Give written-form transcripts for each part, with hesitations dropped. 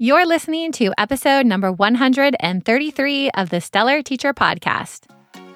You're listening to episode number 133 of the Stellar Teacher Podcast.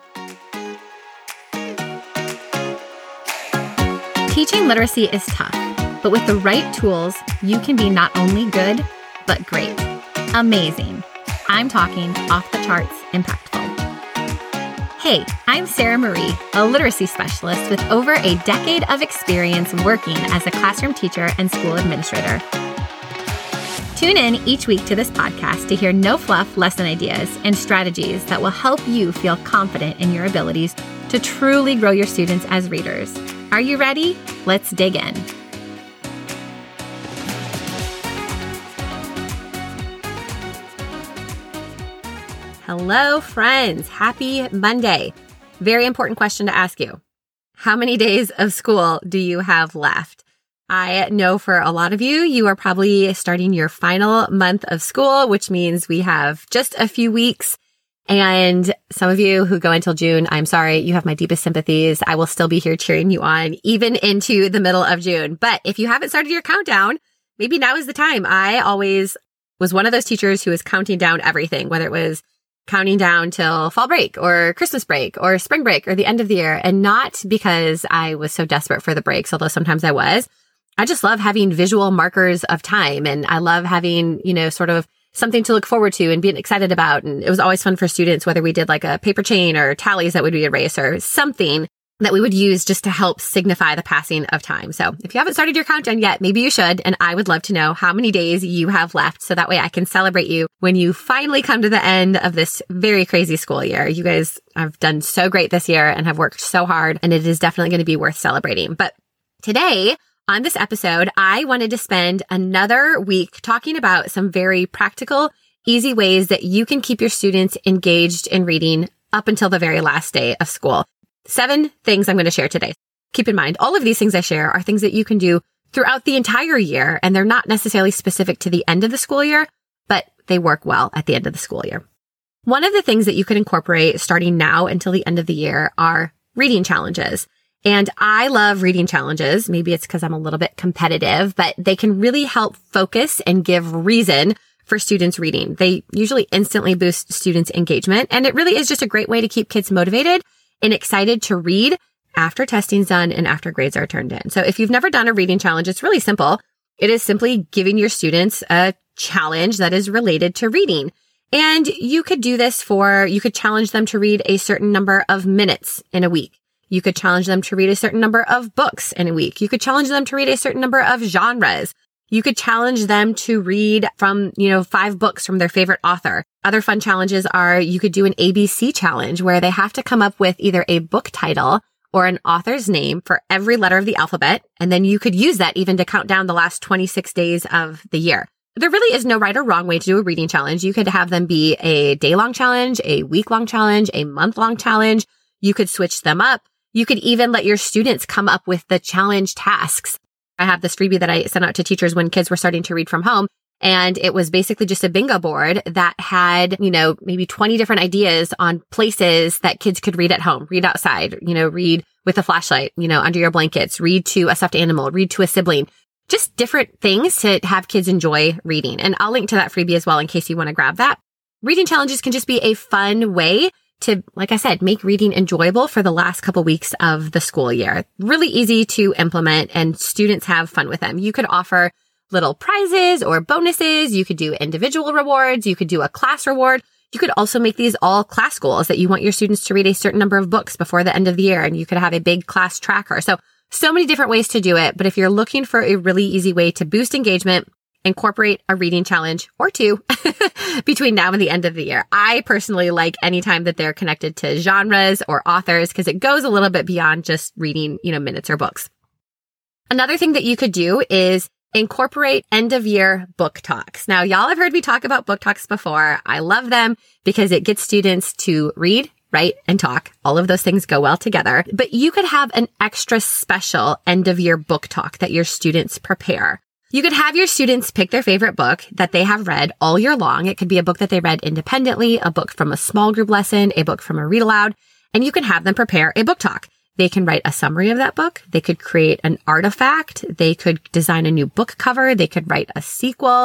Teaching literacy is tough, but with the right tools, you can be not only good, but great. Amazing. I'm talking off the charts impactful. Hey, I'm Sarah Marie, a literacy specialist with over a decade of experience working as a classroom teacher and school administrator. Tune in each week to this podcast to hear no-fluff lesson ideas and strategies that will help you feel confident in your abilities to truly grow your students as readers. Are you ready? Let's dig in. Hello, friends. Happy Monday. Very important question to ask you. How many days of school do you have left? I know for a lot of you, you are probably starting your final month of school, which means we have just a few weeks. And some of you who go until June, I'm sorry, you have my deepest sympathies. I will still be here cheering you on, even into the middle of June. But if you haven't started your countdown, maybe now is the time. I always was one of those teachers who was counting down everything, whether it was counting down till fall break or Christmas break or spring break or the end of the year. And not because I was so desperate for the breaks, although sometimes I was. I just love having visual markers of time, and I love having, sort of something to look forward to and being excited about. And it was always fun for students, whether we did like a paper chain or tallies that would be erased or something that we would use just to help signify the passing of time. So if you haven't started your countdown yet, maybe you should. And I would love to know how many days you have left, so that way I can celebrate you when you finally come to the end of this very crazy school year. You guys have done so great this year and have worked so hard, and it is definitely going to be worth celebrating. But today, on this episode, I wanted to spend another week talking about some very practical, easy ways that you can keep your students engaged in reading up until the very last day of school. 7 things I'm going to share today. Keep in mind, all of these things I share are things that you can do throughout the entire year, and they're not necessarily specific to the end of the school year, but they work well at the end of the school year. One of the things that you can incorporate starting now until the end of the year are reading challenges. And I love reading challenges. Maybe it's because I'm a little bit competitive, but they can really help focus and give reason for students reading. They usually instantly boost students' engagement, and it really is just a great way to keep kids motivated and excited to read after testing's done and after grades are turned in. So if you've never done a reading challenge, it's really simple. It is simply giving your students a challenge that is related to reading. And you could do this you could challenge them to read a certain number of minutes in a week. You could challenge them to read a certain number of books in a week. You could challenge them to read a certain number of genres. You could challenge them to read from, 5 books from their favorite author. Other fun challenges are you could do an ABC challenge where they have to come up with either a book title or an author's name for every letter of the alphabet. And then you could use that even to count down the last 26 days of the year. There really is no right or wrong way to do a reading challenge. You could have them be a day-long challenge, a week-long challenge, a month-long challenge. You could switch them up. You could even let your students come up with the challenge tasks. I have this freebie that I sent out to teachers when kids were starting to read from home. And it was basically just a bingo board that had, maybe 20 different ideas on places that kids could read at home, read outside, read with a flashlight, under your blankets, read to a stuffed animal, read to a sibling, just different things to have kids enjoy reading. And I'll link to that freebie as well in case you want to grab that. Reading challenges can just be a fun way to, like I said, make reading enjoyable for the last couple weeks of the school year. Really easy to implement, and students have fun with them. You could offer little prizes or bonuses. You could do individual rewards. You could do a class reward. You could also make these all class goals that you want your students to read a certain number of books before the end of the year, and you could have a big class tracker. So many different ways to do it. But if you're looking for a really easy way to boost engagement, incorporate a reading challenge or 2 between now and the end of the year. I personally like any time that they're connected to genres or authors because it goes a little bit beyond just reading, minutes or books. Another thing that you could do is incorporate end of year book talks. Now, y'all have heard me talk about book talks before. I love them because it gets students to read, write, and talk. All of those things go well together. But you could have an extra special end of year book talk that your students prepare. You could have your students pick their favorite book that they have read all year long. It could be a book that they read independently, a book from a small group lesson, a book from a read aloud, and you can have them prepare a book talk. They can write a summary of that book. They could create an artifact. They could design a new book cover. They could write a sequel.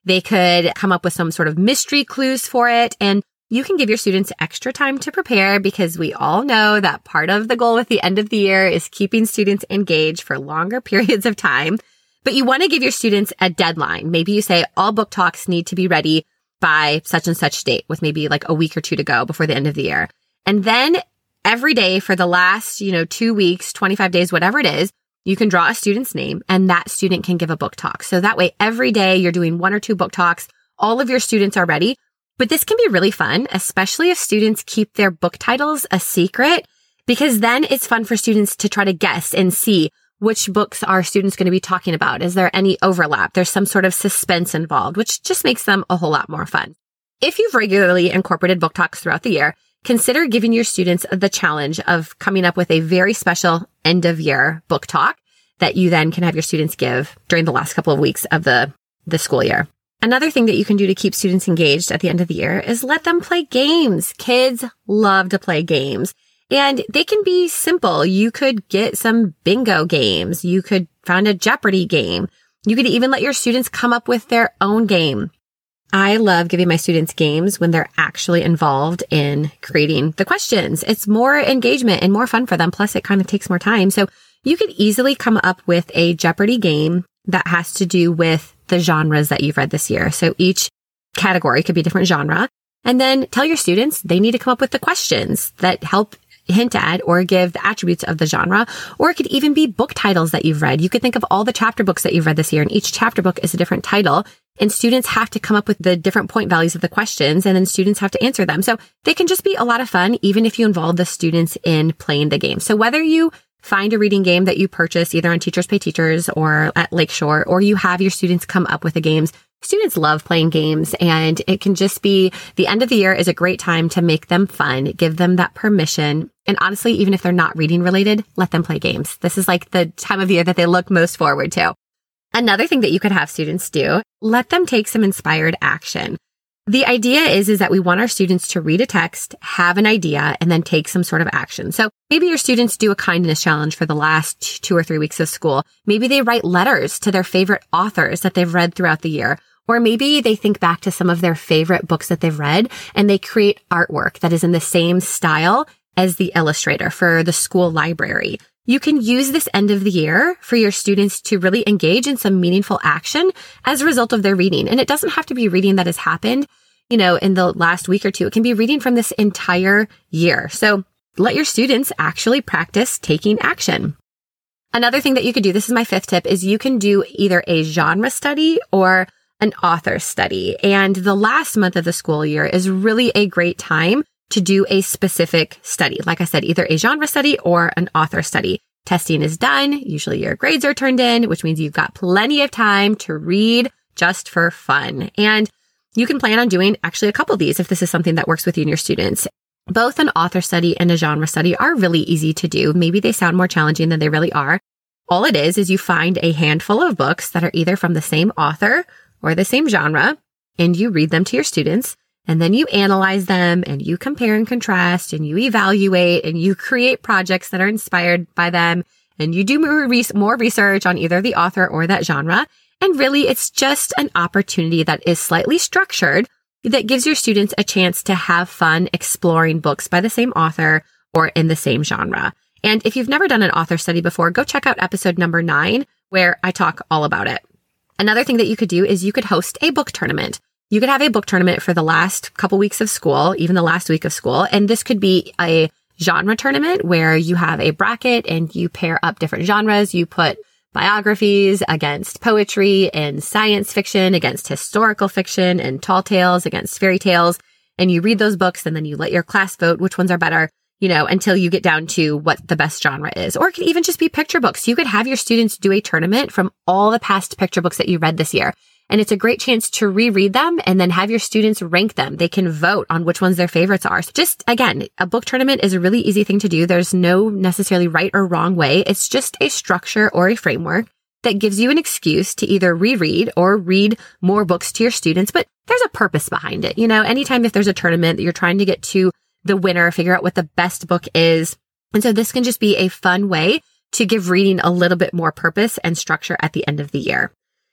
They could come up with some sort of mystery clues for it. And you can give your students extra time to prepare because we all know that part of the goal at the end of the year is keeping students engaged for longer periods of time. But you want to give your students a deadline. Maybe you say all book talks need to be ready by such and such date with maybe like a week or two to go before the end of the year. And then every day for the last, 2 weeks, 25 days, whatever it is, you can draw a student's name and that student can give a book talk. So that way, every day you're doing 1 or 2 book talks. All of your students are ready. But this can be really fun, especially if students keep their book titles a secret, because then it's fun for students to try to guess and see which books are students going to be talking about. Is there any overlap? There's some sort of suspense involved, which just makes them a whole lot more fun. If you've regularly incorporated book talks throughout the year, consider giving your students the challenge of coming up with a very special end of year book talk that you then can have your students give during the last couple of weeks of the school year. Another thing that you can do to keep students engaged at the end of the year is let them play games. Kids love to play games and they can be simple. You could get some bingo games. You could find a Jeopardy game. You could even let your students come up with their own game. I love giving my students games when they're actually involved in creating the questions. It's more engagement and more fun for them. Plus, it kind of takes more time. So you could easily come up with a Jeopardy game that has to do with the genres that you've read this year. So each category could be a different genre. And then tell your students they need to come up with the questions that help hint at or give the attributes of the genre. Or it could even be book titles that you've read. You could think of all the chapter books that you've read this year, and each chapter book is a different title. And students have to come up with the different point values of the questions, and then students have to answer them. So they can just be a lot of fun, even if you involve the students in playing the game. So whether you find a reading game that you purchase either on Teachers Pay Teachers or at Lakeshore, or you have your students come up with the games. Students love playing games, and it can just be the end of the year is a great time to make them fun, give them that permission. And honestly, even if they're not reading related, let them play games. This is like the time of year that they look most forward to. Another thing that you could have students do, let them take some inspired action. The idea is that we want our students to read a text, have an idea, and then take some sort of action. So maybe your students do a kindness challenge for the last 2 or 3 weeks of school. Maybe they write letters to their favorite authors that they've read throughout the year. Or maybe they think back to some of their favorite books that they've read and they create artwork that is in the same style as the illustrator for the school library. You can use this end of the year for your students to really engage in some meaningful action as a result of their reading. And it doesn't have to be reading that has happened, in the last week or two. It can be reading from this entire year. So let your students actually practice taking action. Another thing that you could do, this is my 5th tip, is you can do either a genre study or an author study. And the last month of the school year is really a great time to do a specific study. Like I said, either a genre study or an author study. Testing is done. Usually your grades are turned in, which means you've got plenty of time to read just for fun. And you can plan on doing actually a couple of these if this is something that works with you and your students. Both an author study and a genre study are really easy to do. Maybe they sound more challenging than they really are. All it is you find a handful of books that are either from the same author or the same genre, and you read them to your students, and then you analyze them, and you compare and contrast, and you evaluate, and you create projects that are inspired by them, and you do more research on either the author or that genre. And really, it's just an opportunity that is slightly structured that gives your students a chance to have fun exploring books by the same author or in the same genre. And if you've never done an author study before, go check out episode number 9, where I talk all about it. Another thing that you could do is you could host a book tournament. You could have a book tournament for the last couple weeks of school, even the last week of school. And this could be a genre tournament where you have a bracket and you pair up different genres. You put biographies against poetry and science fiction against historical fiction and tall tales against fairy tales. And you read those books and then you let your class vote which ones are better, until you get down to what the best genre is. Or it could even just be picture books. You could have your students do a tournament from all the past picture books that you read this year. And it's a great chance to reread them and then have your students rank them. They can vote on which ones their favorites are. So just, again, a book tournament is a really easy thing to do. There's no necessarily right or wrong way. It's just a structure or a framework that gives you an excuse to either reread or read more books to your students. But there's a purpose behind it. Anytime if there's a tournament that you're trying to get to the winner, figure out what the best book is. And so this can just be a fun way to give reading a little bit more purpose and structure at the end of the year.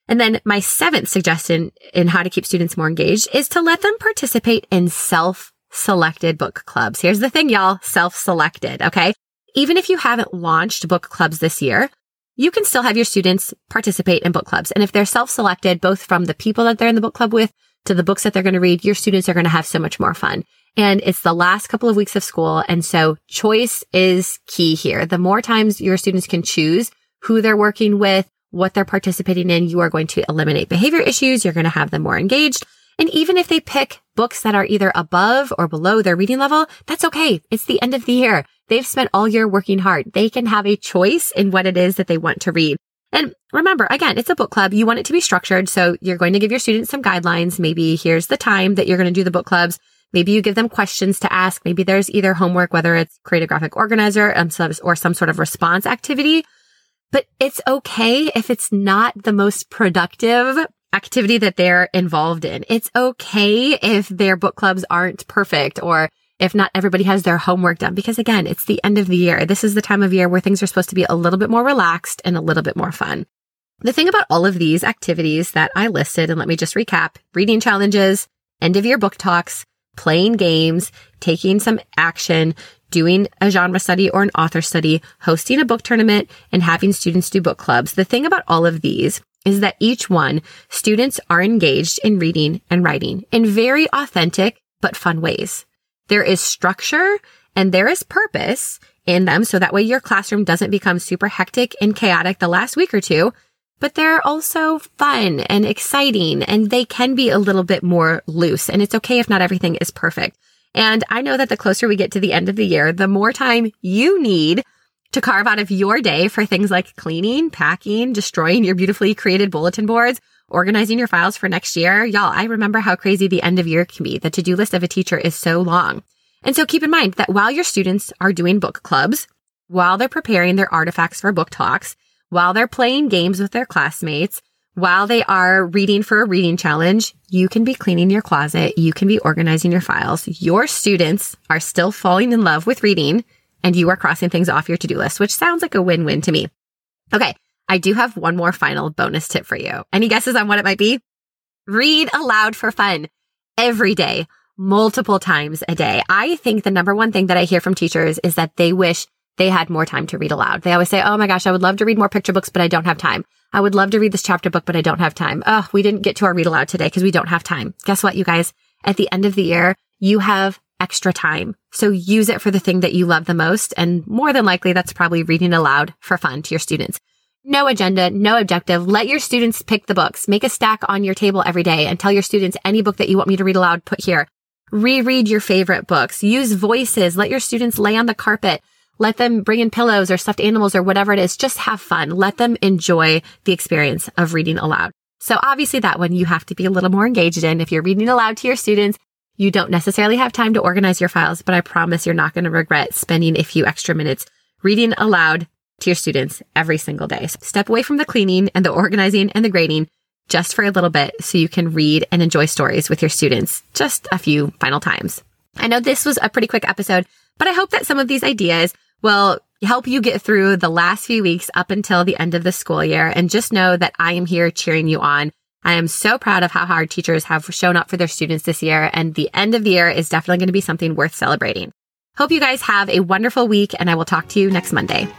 And then my 7th suggestion in how to keep students more engaged is to let them participate in self-selected book clubs. Here's the thing, y'all, self-selected, okay? Even if you haven't launched book clubs this year, you can still have your students participate in book clubs. And if they're self-selected, both from the people that they're in the book club with to the books that they're going to read, your students are going to have so much more fun. And it's the last couple of weeks of school. And so choice is key here. The more times your students can choose who they're working with, what they're participating in, you are going to eliminate behavior issues. You're going to have them more engaged. And even if they pick books that are either above or below their reading level, that's okay. It's the end of the year. They've spent all year working hard. They can have a choice in what it is that they want to read. And remember, again, it's a book club. You want it to be structured. So you're going to give your students some guidelines. Maybe here's the time that you're going to do the book clubs. Maybe you give them questions to ask. Maybe there's either homework, whether it's create a graphic organizer or some sort of response activity. But it's okay if it's not the most productive activity that they're involved in. It's okay if their book clubs aren't perfect or if not everybody has their homework done, because again, it's the end of the year. This is the time of year where things are supposed to be a little bit more relaxed and a little bit more fun. The thing about all of these activities that I listed, and let me just recap, reading challenges, end of year book talks, playing games, taking some action, doing a genre study or an author study, hosting a book tournament, and having students do book clubs. The thing about all of these is that each one, students are engaged in reading and writing in very authentic but fun ways. There is structure and there is purpose in them, so that way your classroom doesn't become super hectic and chaotic the last week or two, but they're also fun and exciting, and they can be a little bit more loose, and it's okay if not everything is perfect. And I know that the closer we get to the end of the year, the more time you need to carve out of your day for things like cleaning, packing, destroying your beautifully created bulletin boards, organizing your files for next year. Y'all, I remember how crazy the end of year can be. The to-do list of a teacher is so long. And so keep in mind that while your students are doing book clubs, while they're preparing their artifacts for book talks, while they're playing games with their classmates, while they are reading for a reading challenge, you can be cleaning your closet. You can be organizing your files. Your students are still falling in love with reading, and you are crossing things off your to-do list, which sounds like a win-win to me. Okay, I do have one more final bonus tip for you. Any guesses on what it might be? Read aloud for fun every day, multiple times a day. I think the number one thing that I hear from teachers is that they wish they had more time to read aloud. They always say, oh my gosh, I would love to read more picture books, but I don't have time. I would love to read this chapter book, but I don't have time. Oh, we didn't get to our read aloud today because we don't have time. Guess what, you guys? At the end of the year, you have extra time. So use it for the thing that you love the most. And more than likely, that's probably reading aloud for fun to your students. No agenda, no objective. Let your students pick the books. Make a stack on your table every day and tell your students any book that you want me to read aloud, put here. Reread your favorite books. Use voices. Let your students lay on the carpet. Let them bring in pillows or stuffed animals or whatever it is. Just have fun. Let them enjoy the experience of reading aloud. So obviously that one you have to be a little more engaged in. If you're reading aloud to your students, you don't necessarily have time to organize your files, but I promise you're not going to regret spending a few extra minutes reading aloud to your students every single day. So step away from the cleaning and the organizing and the grading just for a little bit so you can read and enjoy stories with your students just a few final times. I know this was a pretty quick episode, but I hope that some of these ideas will help you get through the last few weeks up until the end of the school year. And just know that I am here cheering you on. I am so proud of how hard teachers have shown up for their students this year. And the end of the year is definitely going to be something worth celebrating. Hope you guys have a wonderful week, and I will talk to you next Monday.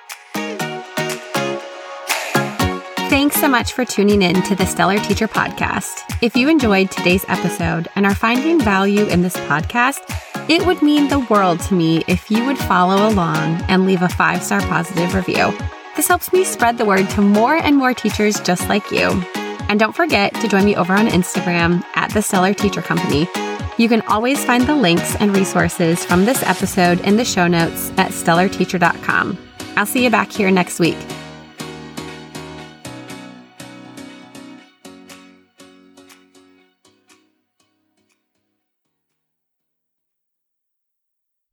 Thanks so much for tuning in to the Stellar Teacher Podcast. If you enjoyed today's episode and are finding value in this podcast, it would mean the world to me if you would follow along and leave a 5-star positive review. This helps me spread the word to more and more teachers just like you. And don't forget to join me over on Instagram at the Stellar Teacher Company. You can always find the links and resources from this episode in the show notes at stellarteacher.com. I'll see you back here next week.